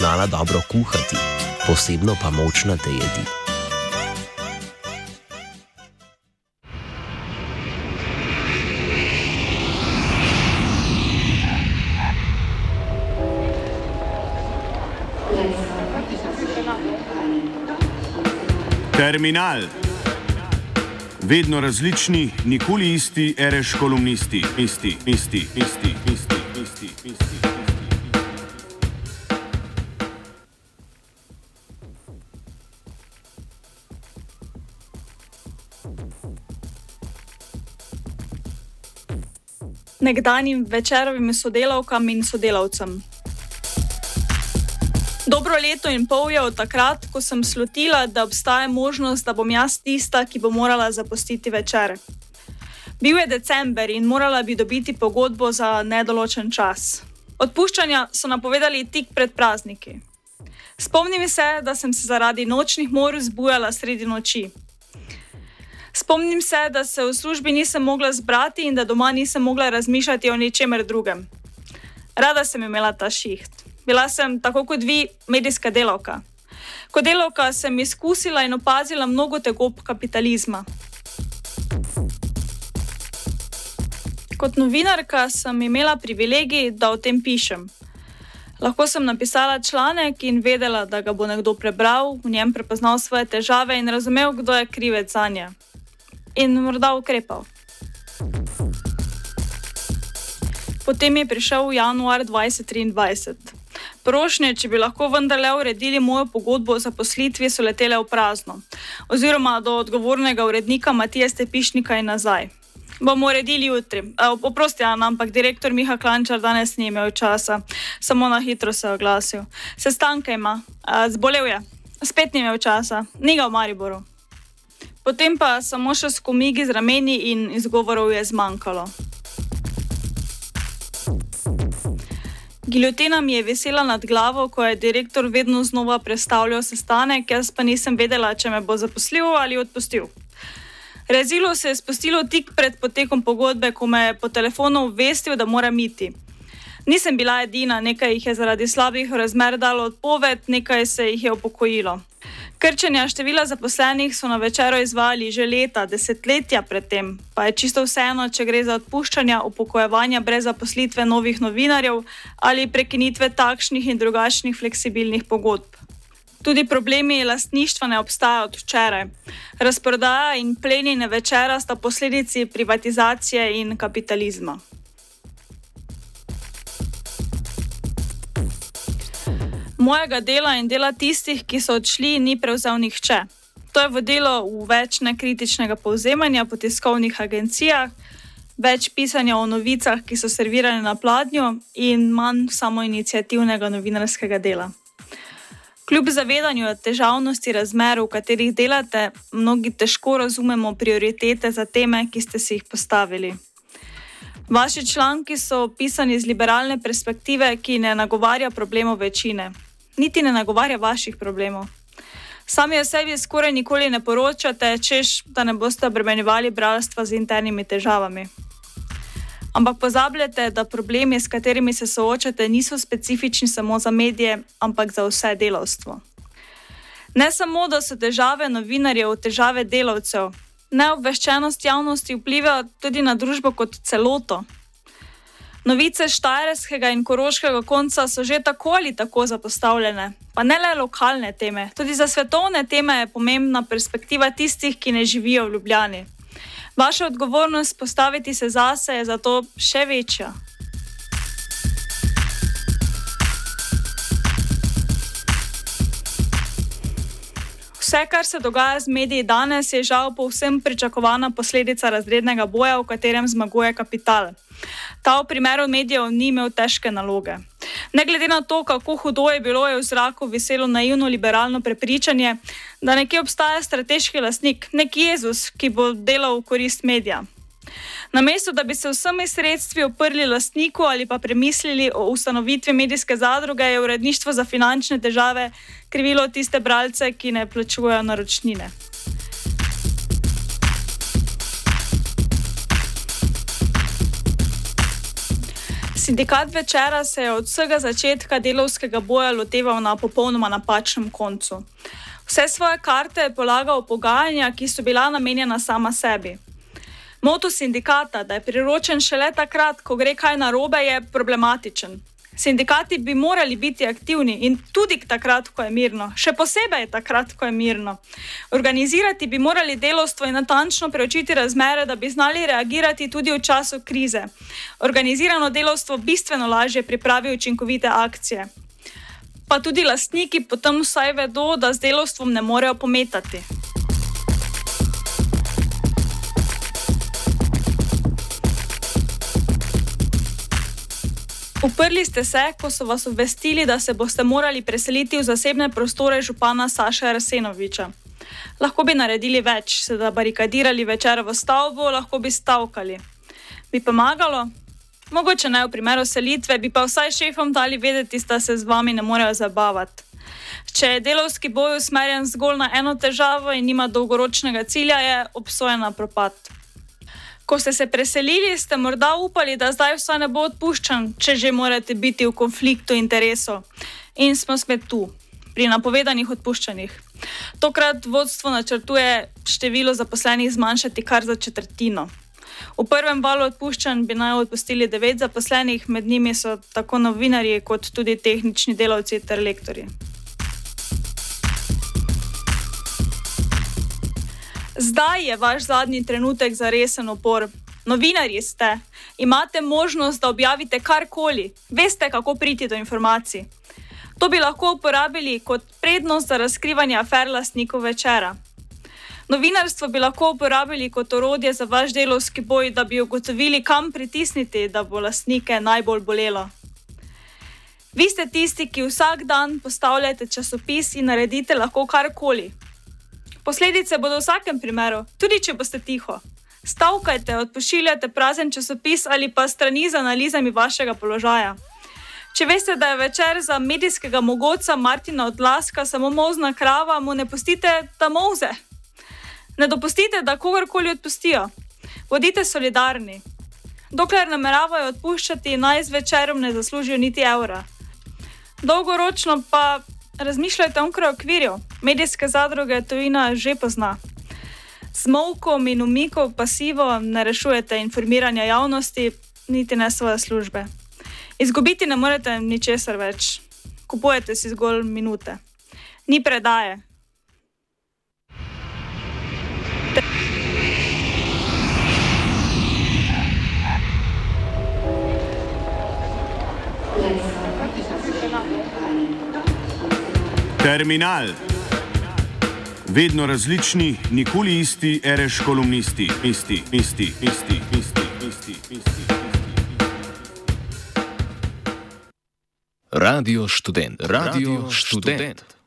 znala dobro kuhati, posebno pa močnate jedi. Terminal. Vedno različni, nikoli isti, ereš kolumnisti. Isti. Nekdanjim Večerovim sodelavkam in sodelavcem. Dobro leto in pol je od takrat, ko sem slutila, da obstaja možnost, da bom jaz tista, ki bo morala zapustiti Večer. Bil je december in morala bi dobiti pogodbo za nedoločen čas. Odpuščanja so napovedali tik pred prazniki. Spomnim se, da sem se zaradi nočnih mor zbujala sredi noči. Spomnim se, da se v službi nisem mogla zbrati in da doma nisem mogla razmišljati o ničemer drugem. Rada sem imela ta šiht. Bila sem, tako kot vi, medijska delavka. Kot delavka sem izkusila in opazila mnogo tegob kapitalizma. Kot novinarka sem imela privilegij, da o tem pišem. Lahko sem napisala članek in vedela, da ga bo nekdo prebral, v njem prepoznal svoje težave in razumel, kdo je krivec zanje. In morda ukrepal. Potem je prišel januar 2023. Prošnje, če bi lahko vendarle uredili mojo pogodbo o zaposlitvi, so letele v prazno. Oziroma do odgovornega urednika Matije Stepišnika in nazaj. Bomo uredili jutri. Oprosti, ampak direktor Miha Klančar danes ni imel časa. Samo na hitro se je oglasil. Sestanke ima. Zbolel je. Spet ni imel časa. Ni ga v Mariboru. Potem pa samo še skomigi z rameni in izgovorov je zmanjkalo. Giljotina mi je visela nad glavo, ko je direktor vedno znova prestavljal sestanek, jaz pa nisem vedela, če me bo zaposlil ali odpustil. Rezilo se je spustilo tik pred potekom pogodbe, ko me je po telefonu obvestil, da moram iti. Nisem bila edina, nekaj jih je zaradi slabih razmer dalo odpoved, nekaj se jih je upokojilo. Krčenja števila zaposlenih so na Večeru izvajali že leta, desetletja predtem, pa je čisto vseeno, če gre za odpuščanja, upokojevanja brez zaposlitve novih novinarjev ali prekinitve takšnih in drugačnih fleksibilnih pogodb. Tudi problemi lastništva ne obstajajo od včeraj. Razprodaja in plenjenje Večera sta posledici privatizacije in kapitalizma. Mojega dela in dela tistih, ki so odšli, ni prevzel nihče. To je vodilo v več nekritičnega povzemanja po tiskovnih agencijah, več pisanja o novicah, ki so servirane na pladnju in manj samoiniciativnega novinarskega dela. Kljub zavedanju težavnosti razmer, v katerih delate, mnogi težko razumemo prioritete za teme, ki ste si jih postavili. Vaši članki so pisani z liberalne perspektive, ki ne nagovarja problemov večine. Niti ne nagovarja vaših problemov. Sami o sebi skoraj nikoli ne poročate, češ, da ne boste obremenjevali bralstva z internimi težavami. Ampak pozabljate, da problemi, s katerimi se soočate, niso specifični samo za medije, ampak za vse delavstvo. Ne samo, da so težave novinarjev težave delavcev, neobveščenost javnosti vpliva tudi na družbo kot celoto. Novice štajerskega in koroškega konca so že tako ali tako zapostavljene, pa ne le lokalne teme, tudi za svetovne teme je pomembna perspektiva tistih, ki ne živijo v Ljubljani. Vaša odgovornost postaviti se zase je zato še večja. Vse, kar se dogaja z mediji danes, je žal povsem pričakovana posledica razrednega boja, v katerem zmaguje kapital. Ta v primeru medijev ni imel težke naloge. Ne glede na to, kako hudo je bilo, je v zraku viselo naivno liberalno prepričanje, da nekje obstaja strateški lastnik, nek Jezus, ki bo delal v korist medija. Namesto, da bi se vsemi sredstvi oprli lastniku ali pa premislili o ustanovitvi medijske zadruge, je uredništvo za finančne težave krivilo tiste bralce, ki ne plačujejo naročnine. Sindikat Večera se je od vsega začetka delavskega boja loteval na popolnoma napačnem koncu. Vse svoje karte je polagal v pogajanja, ki so bila namenjena sama sebi. Moto sindikata, da je priročen šele takrat, ko gre kaj narobe, je problematičen. Sindikati bi morali biti aktivni in tudi takrat, ko je mirno, še posebej takrat, ko je mirno. Organizirati bi morali delavstvo in natančno preučiti razmere, da bi znali reagirati tudi v času krize. Organizirano delavstvo bistveno lažje pripravi učinkovite akcije. Pa tudi lastniki potem vsaj vedo, da z delavstvom ne morejo pometati. Uprli ste se, ko so vas obvestili, da se boste morali preseliti v zasebne prostore župana Saša Arsenoviča. Lahko bi naredili več, se da barikadirali Večerovo stavbo, lahko bi stavkali. Bi pomagalo? Mogoče ne v primeru selitve, bi pa vsaj šefom dali vedeti, da se z vami ne morejo zabavati. Če je delavski boj usmerjen zgolj na eno težavo in nima dolgoročnega cilja, je obsojen na propad. Ko ste se preselili, ste morda upali, da zdaj vsaj ne bo odpuščan, če že morate biti v konfliktu interesov. In smo spet tu, pri napovedanih odpuščanjih. Tokrat vodstvo načrtuje število zaposlenih zmanjšati kar za četrtino. V prvem valu odpuščanj bi naj odpustili 9 zaposlenih, med njimi so tako novinarji kot tudi tehnični delavci ter lektorji. Zdaj je vaš zadnji trenutek za resen upor. Novinarji ste, imate možnost, da objavite karkoli, veste, kako priti do informacij. To bi lahko uporabili kot prednost za razkrivanje afer lastnikov Večera. Novinarstvo bi lahko uporabili kot orodje za vaš delavski boj, da bi ugotovili, kam pritisniti, da bo lastnike najbolj bolelo. Vi ste tisti, ki vsak dan postavljate časopis in naredite lahko karkoli. Posledice bodo v vsakem primeru, tudi če boste tiho. Stavkajte, odpošiljate prazen časopis ali pa strani z analizami vašega položaja. Če veste, da je Večer za medijskega mogotca Martina Odlazka samo molzna krava, mu ne pustite, da molze. Ne dopustite, da kogarkoli odpustijo. Bodite solidarni. Dokler nameravajo odpuščati, naj z Večerom ne zaslužijo niti evra. Dolgoročno pa razmišljajte onkraj okvirjev. Medijske zadruge tujina že pozna. Z molkom in umikom pasivo ne rešujete informiranja javnosti, niti ne svoje službe. Izgubiti ne morete ničesar več. Kupujete si zgolj minute. Ni predaje. Terminal. Vedno različni, nikoli isti, ereš kolumnisti. Isti. Radio Študent.